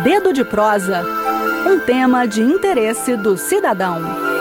Dedo de Prosa, um tema de interesse do cidadão.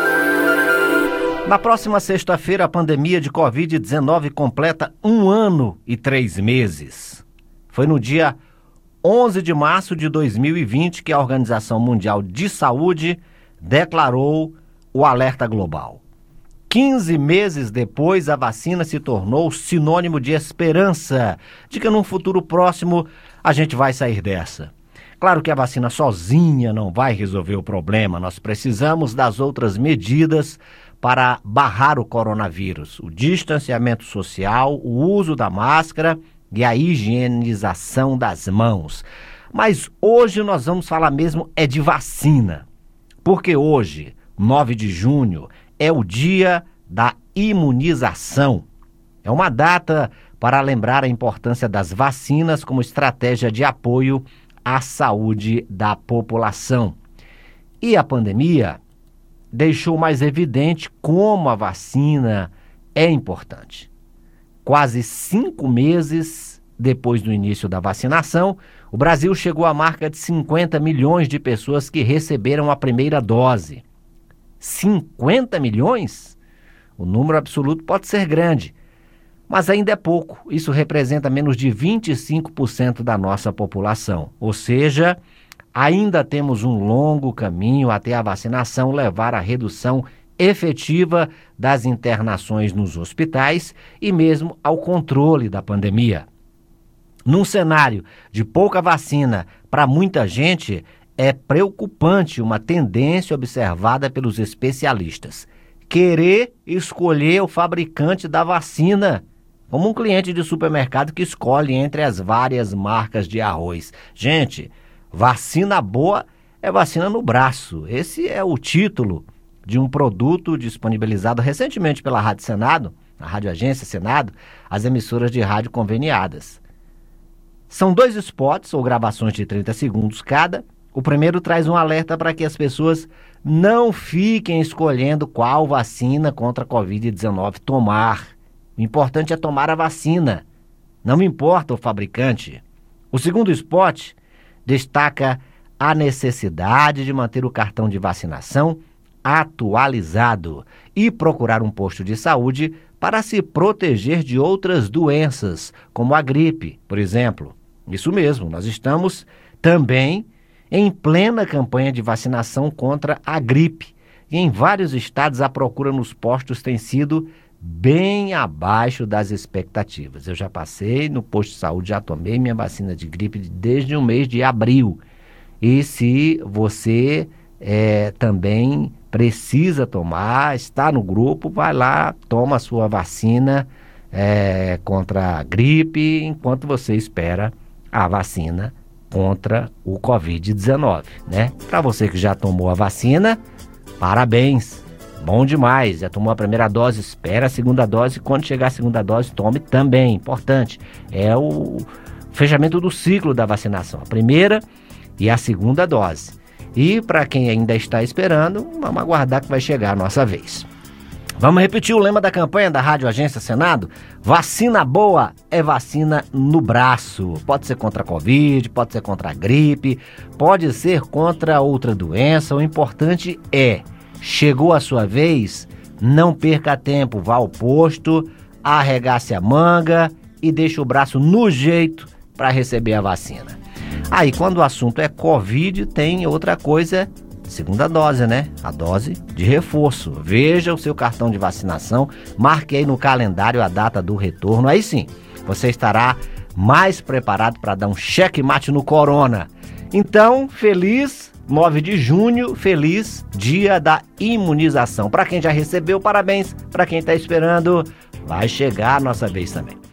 Na próxima sexta-feira, a pandemia de Covid-19 completa 1 ano e 3 meses. Foi no dia 11 de março de 2020 que a Organização Mundial de Saúde declarou o alerta global. 15 meses depois, a vacina se tornou sinônimo de esperança, de que num futuro próximo a gente vai sair dessa. Claro que a vacina sozinha não vai resolver o problema, nós precisamos das outras medidas para barrar o coronavírus, o distanciamento social, o uso da máscara e a higienização das mãos. Mas hoje nós vamos falar mesmo de vacina, porque hoje, 9 de junho, é o dia da imunização. É uma data para lembrar a importância das vacinas como estratégia de apoio à saúde da população. E a pandemia deixou mais evidente como a vacina é importante. Quase 5 meses depois do início da vacinação, o Brasil chegou à marca de 50 milhões de pessoas que receberam a primeira dose. 50 milhões? O número absoluto pode ser grande, mas ainda é pouco. Isso representa menos de 25% da nossa população. Ou seja, ainda temos um longo caminho até a vacinação levar à redução efetiva das internações nos hospitais e mesmo ao controle da pandemia. Num cenário de pouca vacina para muita gente, é preocupante uma tendência observada pelos especialistas: querer escolher o fabricante da vacina, como um cliente de supermercado que escolhe entre as várias marcas de arroz. Gente, vacina boa é vacina no braço. Esse é o título de um produto disponibilizado recentemente pela Rádio Senado, a Rádio Agência Senado, às emissoras de rádio conveniadas. São 2 spots ou gravações de 30 segundos cada. O primeiro traz um alerta para que as pessoas não fiquem escolhendo qual vacina contra a Covid-19 tomar. O importante é tomar a vacina. Não importa o fabricante. O segundo spot destaca a necessidade de manter o cartão de vacinação atualizado e procurar um posto de saúde para se proteger de outras doenças, como a gripe, por exemplo. Isso mesmo, nós estamos também em plena campanha de vacinação contra a gripe. E em vários estados a procura nos postos tem sido bem abaixo das expectativas. Eu já passei no posto de saúde, já tomei minha vacina de gripe desde o mês de abril. E se você também precisa tomar, está no grupo, vai lá, toma a sua vacina contra a gripe, enquanto você espera a vacina contra o Covid-19, né? Para você que já tomou a vacina, parabéns, bom demais, já tomou a primeira dose, espera a segunda dose, quando chegar a segunda dose, tome também, importante, é o fechamento do ciclo da vacinação, a primeira e a segunda dose. E para quem ainda está esperando, vamos aguardar que vai chegar a nossa vez. Vamos repetir o lema da campanha da Rádio Agência Senado? Vacina boa é vacina no braço. Pode ser contra a Covid, pode ser contra a gripe, pode ser contra outra doença. O importante é, chegou a sua vez, não perca tempo, vá ao posto, arregace a manga e deixe o braço no jeito para receber a vacina. Aí, quando o assunto é Covid, tem outra coisa, segunda dose, né? A dose de reforço. Veja o seu cartão de vacinação, marque aí no calendário a data do retorno. Aí sim, você estará mais preparado para dar um checkmate no corona. Então, feliz 9 de junho, feliz dia da imunização. Para quem já recebeu, parabéns. Para quem está esperando, vai chegar a nossa vez também.